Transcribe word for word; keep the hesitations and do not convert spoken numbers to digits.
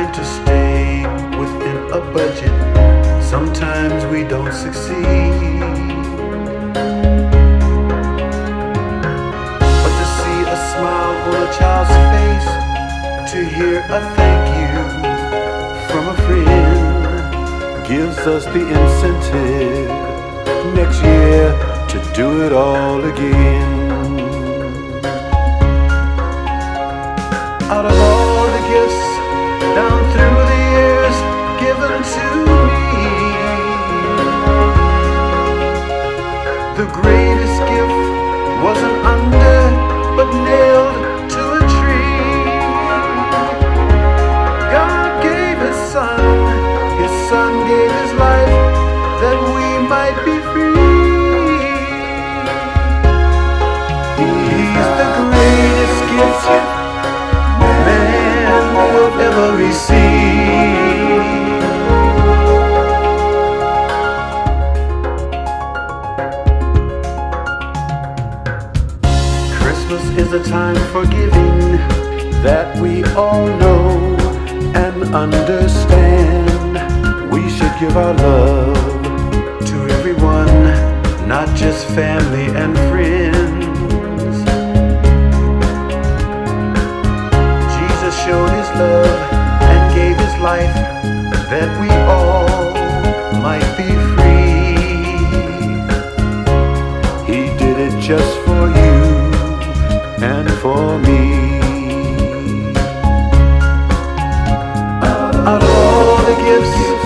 trying to stay within a budget, sometimes we don't succeed. But to see a smile on a child's face, to hear a thank you from a friend, gives us the incentive next year to do it all again. Out of all the gifts down through the years given to me, the greatest gift wasn't under but nailed to a tree. God gave His Son, His Son gave His life that we might be free. He's the greatest gift ever receive. Christmas is a time for giving that we all know and understand. We should give our love to everyone, not just family and friends. Jesus showed His love and gave His life that we all might be free. He did it just for you and for me. Out of all the gifts